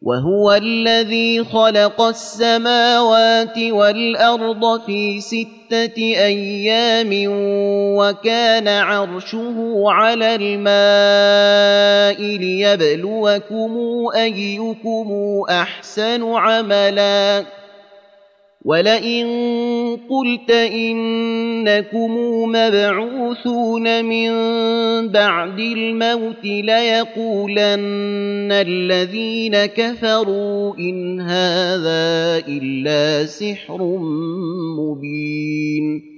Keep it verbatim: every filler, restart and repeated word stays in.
وهو الذي خلق السماوات والأرض في ستة أيام وكان عرشه على الماء ليبلوكم أيكم أحسن عملا ولئن قلت إنكم مبعوثون من بعد الموت ليقولن الذين كفروا إن هذا إلا سحر مبين